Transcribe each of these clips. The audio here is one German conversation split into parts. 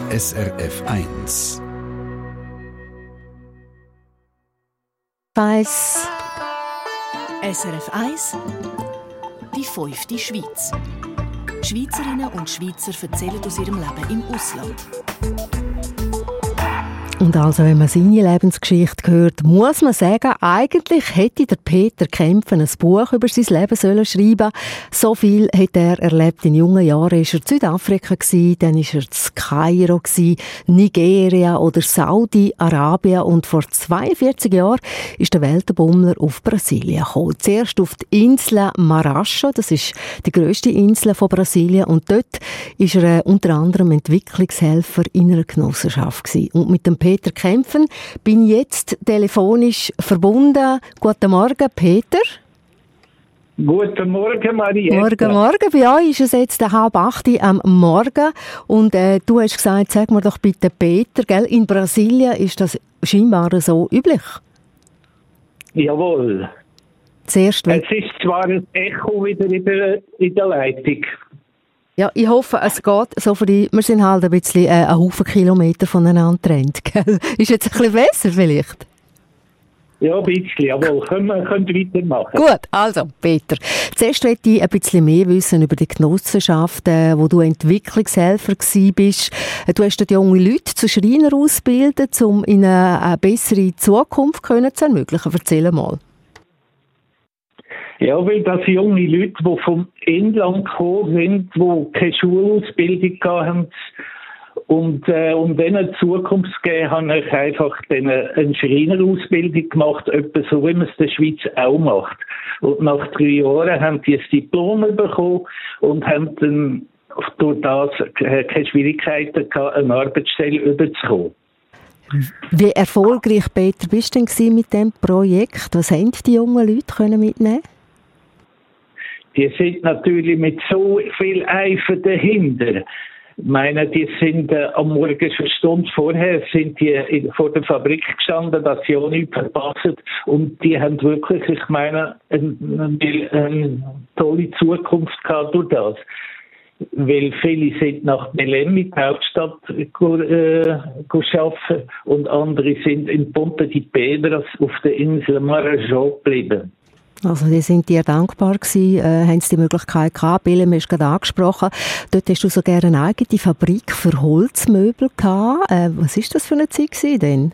SRF 1. SRF 1, die 5. Schweiz. Schweizerinnen und Schweizer erzählen aus ihrem Leben im Ausland. Und also, wenn man seine Lebensgeschichte hört, muss man sagen, eigentlich hätte der Peter Kempfen ein Buch über sein Leben schreiben sollen. So viel hat er erlebt. In jungen Jahren war er in Südafrika, dann war er in Kairo, Nigeria oder Saudi-Arabien. Und vor 42 Jahren ist der Weltenbummler auf Brasilien gekommen. Zuerst auf die Insel Marasho, das ist die grösste Insel von Brasilien. Und dort war er unter anderem Entwicklungshelfer in einer Genossenschaft gewesen. Und mit dem Peter Kempfen bin ich jetzt telefonisch verbunden. Guten Morgen, Peter. Guten Morgen, Mariette. Morgen. Bei euch ist es jetzt 7:30 am Morgen. Und du hast gesagt, sag mir doch bitte, Peter, gell? In Brasilien ist das scheinbar so üblich? Jawohl. Zuerst es ist zwar ein Echo wieder in der Leitung. Ja, ich hoffe, es geht so für die. Wir sind halt ein bisschen einen Haufen Kilometer voneinander getrennt. Ist jetzt ein bisschen besser vielleicht? Ja, ein bisschen, jawohl. Können weitermachen. Gut, also, Peter. Zuerst möchte ich ein bisschen mehr wissen über die Genossenschaft, wo du Entwicklungshelfer bist. Du hast dort junge Leute zu Schreiner ausgebildet, um ihnen eine bessere Zukunft zu ermöglichen. Erzähl mal. Ja, weil das junge Leute, die vom Inland gekommen sind, die keine Schulausbildung hatten und um denen eine Zukunft zu geben, habe ich einfach eine Schreinerausbildung gemacht, etwa so, wie man es in der Schweiz auch macht. Und nach 3 Jahren haben die ein Diplom bekommen und haben dann durch das keine Schwierigkeiten gehabt, eine Arbeitsstelle überzukommen. Wie erfolgreich, Peter, bist du denn mit diesem Projekt? Was haben die jungen Leute mitnehmen? Die sind natürlich mit so viel Eifer dahinter. Ich meine, die sind am Morgen schon eine Stunde vorher sind die vor der Fabrik gestanden, dass sie auch nichts verpassen. Und die haben wirklich, ich meine, eine tolle Zukunft gehabt durch das. Weil viele sind nach Belém, in der Hauptstadt, arbeiten und andere sind in Ponta de Pedras auf der Insel Marajó geblieben. Also die sind dir dankbar gewesen, haben sie die Möglichkeit gehabt. Belém hast du gerade angesprochen. Dort hast du so gerne eine eigene Fabrik für Holzmöbel gehabt. Was war das für eine Zeit gewesen denn?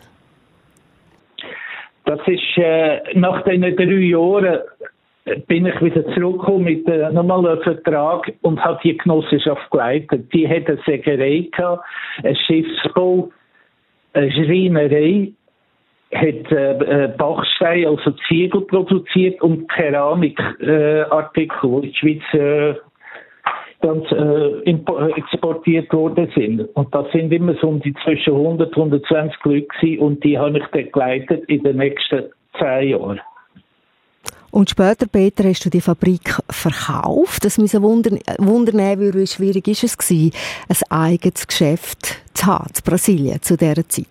Das ist nach diesen 3 Jahren bin ich wieder zurückgekommen mit nochmal einem Vertrag und habe die Genossenschaft geleitet. Die hat eine Sägerei gehabt, ein Schiffsbau, eine Schreinerei, hat Bachstein, also Ziegel produziert und Keramikartikel, die in die Schweiz exportiert worden sind. Und das sind immer so zwischen 100 und 120 Leute gewesen, und die habe ich dann geleitet in den nächsten 10 Jahren. Und später, Peter, hast du die Fabrik verkauft. Das müssen wundern, wie schwierig ist es gewesen, ein eigenes Geschäft zu haben, in Brasilien, zu dieser Zeit?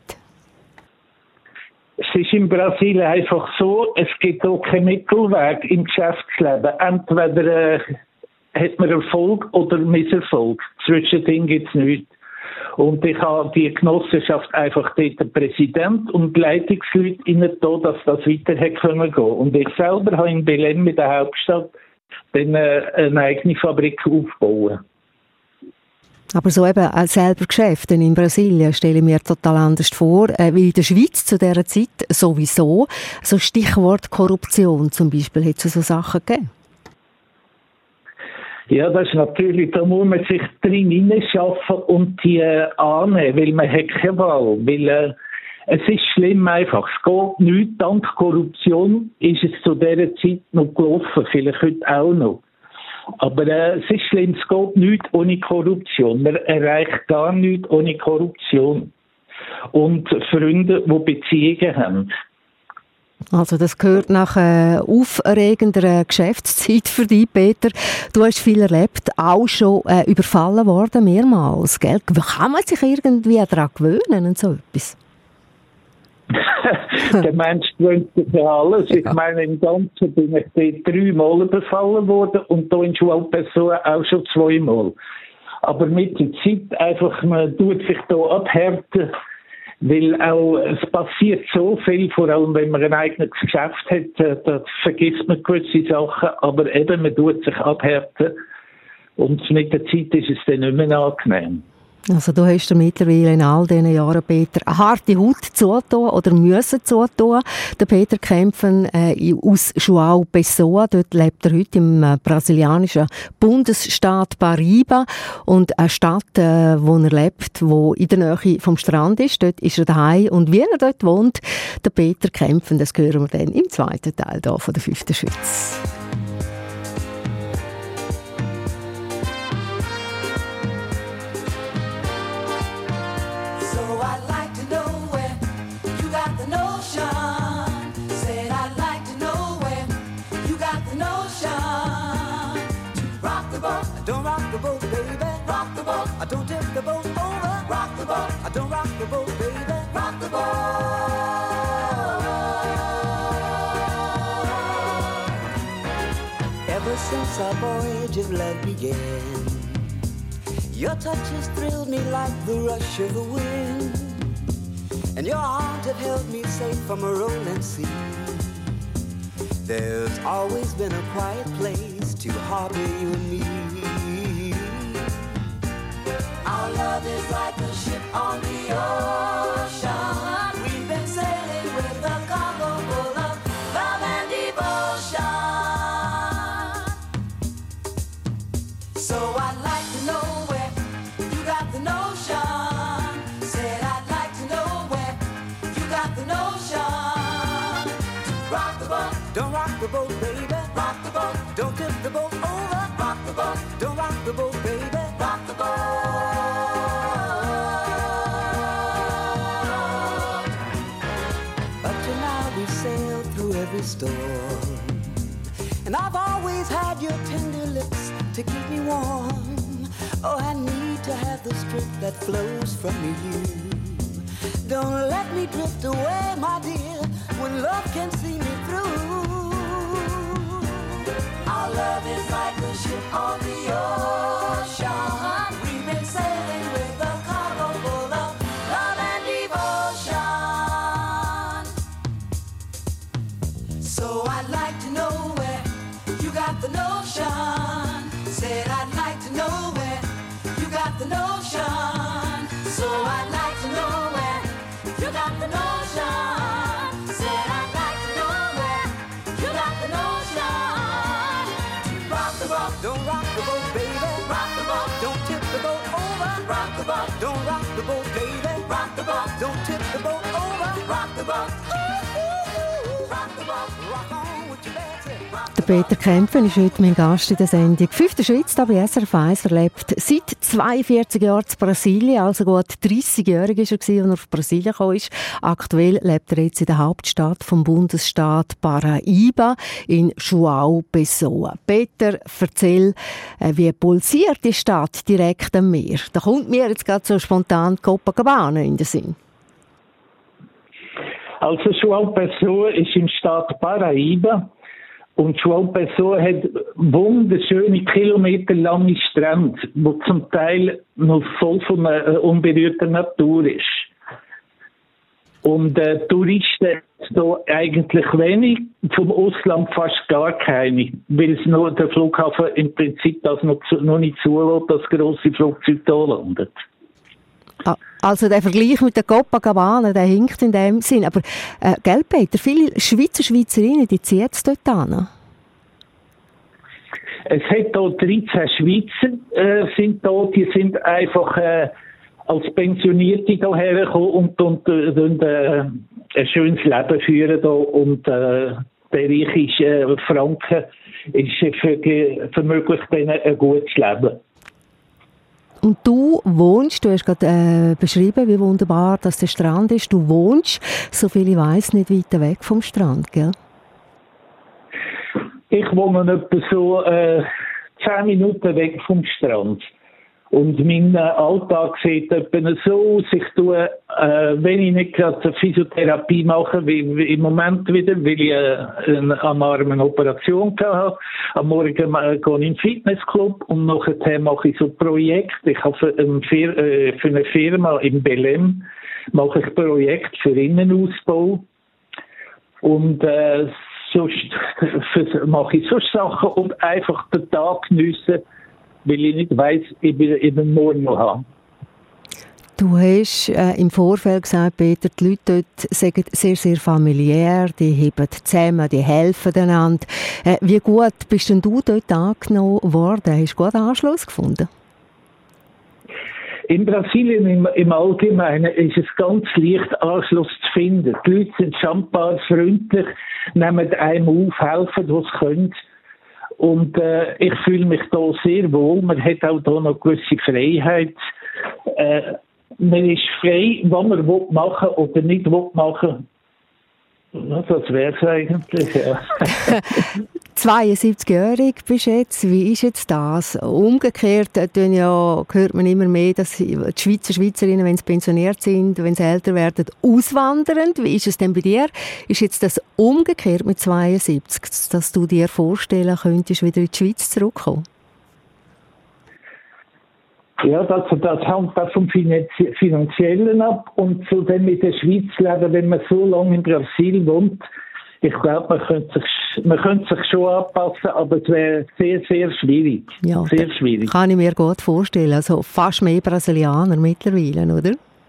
Es ist in Brasilien einfach so, es gibt auch keinen Mittelweg im Geschäftsleben. Entweder hat man Erfolg oder Misserfolg. Zwischendrin gibt es nichts. Und ich habe die Genossenschaft einfach dort den Präsident und die Leitungsleute da, dass das weiter hätte können gehen. Und ich selber habe in Belém, in der Hauptstadt, dann eine eigene Fabrik aufgebaut. Aber so eben selber Geschäfte in Brasilien stelle ich mir total anders vor, wie in der Schweiz zu dieser Zeit sowieso. So Stichwort Korruption zum Beispiel, hat es so Sachen gegeben? Ja, das ist natürlich, da muss man sich drin hineinschaffen und die annehmen, weil man hat keine Wahl. Weil es ist schlimm einfach. Es geht nichts. Dank Korruption ist es zu dieser Zeit noch gelaufen, vielleicht heute auch noch. Aber es ist schlimm, es geht nichts ohne Korruption. Man erreicht gar nichts ohne Korruption. Und Freunde, die Beziehungen haben. Also das gehört nach aufregender Geschäftszeit für dich, Peter. Du hast viel erlebt, auch schon überfallen worden, mehrmals, gell? Kann man sich irgendwie daran gewöhnen und so etwas? Der Mensch gewöhnt sich an alles. Ich meine, im Ganzen bin ich 3 Mal überfallen worden und da in Schwalperson auch schon 2 Mal. Aber mit der Zeit einfach, man tut sich da abhärten, weil auch, es passiert so viel, vor allem wenn man ein eigenes Geschäft hat, da vergisst man gewisse Sachen, aber eben, man tut sich abhärten und mit der Zeit ist es dann nicht mehr angenehm. Also du hast dir mittlerweile in all diesen Jahren, Peter, eine harte Haut zugetan oder müssen zugetan. Der Peter Kempfen aus João Pessoa, dort lebt er heute im brasilianischen Bundesstaat Paraíba und eine Stadt, wo er lebt, wo in der Nähe vom Strand ist. Dort ist er daheim und wie er dort wohnt, der Peter Kempfen, das hören wir dann im zweiten Teil hier von der 5. Schweiz. Don't rock the boat, baby. Rock the boat. I don't tip the boat over. Rock the boat. I don't rock the boat, baby. Rock the boat. Ever since our voyage of love began, your touch has thrilled me like the rush of the wind, and your arms have held me safe from a rolling sea. There's always been a quiet place to harbor you and me. Our love is like a ship on the ocean. We've been sailing with a cargo full of love and devotion. So I'd like to know where you got the notion. Said I'd like to know where you got the notion. Rock the boat, don't rock the boat, baby. Rock the boat, don't tip the boat over. Rock the boat, don't rock the boat, baby. Rock the boat. Up to now we sailed through every storm, and I've always had your tender lips to keep me warm. Oh, I need to have the strength that flows from you. Don't let me drift away, my dear, when love can see me through. Our love is like a ship on the ocean. We've been sailing with a cargo full of love and devotion. So I'd like to know where you got the notion. Said I'd like to know where you got the notion. So I'd like to know where you got the notion. Said I'd like to know where you got the notion. Rock the boat, don't rock the boat, baby. Rock the boat, don't tip the boat over. Rock the boat, don't rock the boat, baby. Rock the boat, don't tip the boat over. Rock the boat, rock the boat, rock on with your Betsy. Der Peter Kempfen ist heute mein Gast in der Sendung 5. Schweiz, da bei SRF 1. Er lebt seit 42 Jahren in Brasilien, also gut 30-jährig war er, als er auf Brasilien kam. Aktuell lebt er jetzt in der Hauptstadt vom Bundesstaat Paraíba in João Pessoa. Peter, erzähl, wie pulsiert die Stadt direkt am Meer? Da kommt mir jetzt gerade so spontan Copacabana in den Sinn. Also João Pessoa ist im Staat Paraíba. Und João Pessoa hat wunderschöne, kilometerlange Strände, die zum Teil noch voll von unberührter Natur ist. Und Touristen da eigentlich wenig, vom Ausland fast gar keine, weil es nur der Flughafen im Prinzip das noch nicht zulässt, dass grosse Flugzeuge da landen. Also der Vergleich mit der Copacabana, der hinkt in dem Sinn. Aber, gell, Peter, viele Schweizerinnen, die ziehen es dort an? Es hat hier 13 Schweizer, sind da, die sind einfach als Pensionierte hierher gekommen und ein schönes Leben führen da. Und der reiche Franken vermöglicht ihnen ein gutes Leben. Und du hast gerade beschrieben, wie wunderbar dass der Strand ist. Du wohnst, soviel ich weiss, nicht weit weg vom Strand, gell? Ich wohne etwa so 10 Minuten weg vom Strand. Und mein Alltag sieht etwa so aus. Ich tue, wenn ich nicht gerade eine Physiotherapie mache, wie im Moment wieder, weil ich am Arm eine Operation hatte. Am Morgen gehe ich in den Fitnessclub und nachher mache ich so Projekte. Ich habe für eine Firma in Belém mache ich Projekte für Innenausbau. Und sonst mache ich solche Sachen und einfach den Tag geniessen, weil ich nicht weiss, ob ich morgen noch habe. Du hast im Vorfeld gesagt, Peter, die Leute dort sagen sehr, sehr familiär, die heben zusammen, die helfen einander. Wie gut bist denn du dort angenommen worden? Hast du gut Anschluss gefunden? In Brasilien im Allgemeinen ist es ganz leicht, Anschluss zu finden. Die Leute sind schambar freundlich, nehmen einem auf, helfen, was sie können. Und ich fühle mich da sehr wohl. Man hat auch da noch gewisse Freiheit. Man ist frei, was man machen will oder nicht machen will. Das wäre es eigentlich, ja. 72-jährig bist du jetzt. Wie ist jetzt das? Umgekehrt hört man immer mehr, dass die Schweizerinnen, wenn sie pensioniert sind, wenn sie älter werden, auswandern. Wie ist es denn bei dir? Ist jetzt das umgekehrt mit 72, dass du dir vorstellen könntest, wieder in die Schweiz zurückzukommen? Ja, das hängt vom Finanziellen ab. Und zudem in der Schweiz leben, wenn man so lange in Brasilien wohnt, ich glaube, man könnte sich schon anpassen, aber es wäre sehr, sehr schwierig. Ja, sehr schwierig. Kann ich mir gut vorstellen. Also fast mehr Brasilianer mittlerweile, oder?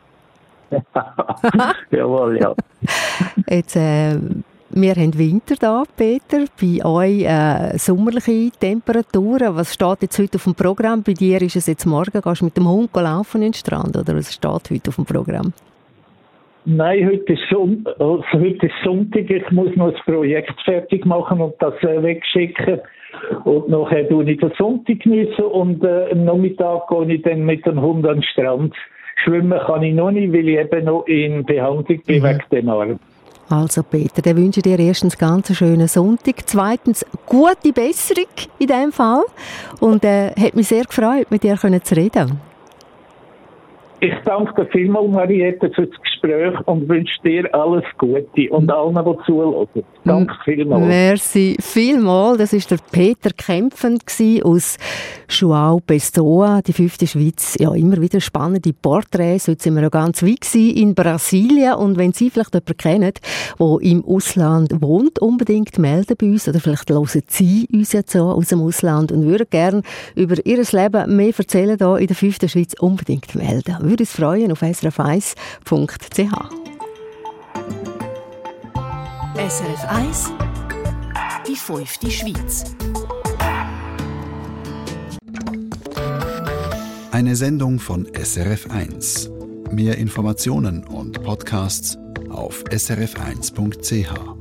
Jawohl, ja. Jetzt, wir haben Winter da, Peter. Bei euch sommerliche Temperaturen. Was steht jetzt heute auf dem Programm? Bei dir ist es jetzt morgen, gehst du mit dem Hund laufen in den Strand, oder was steht heute auf dem Programm? Nein, heute ist Sonntag. Ich muss noch das Projekt fertig machen und das wegschicken. Und nachher tue ich den Sonntag geniessen und am Nachmittag gehe ich dann mit dem Hund an den Strand. Schwimmen kann ich noch nicht, weil ich eben noch in Behandlung bin wegen dem Arm. Also Peter, dann wünsche ich dir erstens ganz einen schönen Sonntag, zweitens gute Besserung in diesem Fall und hat mich sehr gefreut, mit dir zu reden. Ich danke dir vielmals, Mariette, für das Gespräch und wünsche dir alles Gute und allen, die zuhören. Danke vielmals. Merci vielmals. Das war der Peter Kempfen aus João Pessoa, die 5. Schweiz. Ja, immer wieder spannende Porträts. Heute sind wir noch ganz weit in Brasilien. Und wenn Sie vielleicht jemanden kennen, der im Ausland wohnt, unbedingt melden bei uns. Oder vielleicht hören Sie uns jetzt so aus dem Ausland und würden gerne über Ihr Leben mehr erzählen hier in der 5. Schweiz. Unbedingt melden. Würde uns freuen auf srf1.ch. SRF 1, die 5. Schweiz. Eine Sendung von SRF 1. Mehr Informationen und Podcasts auf srf1.ch.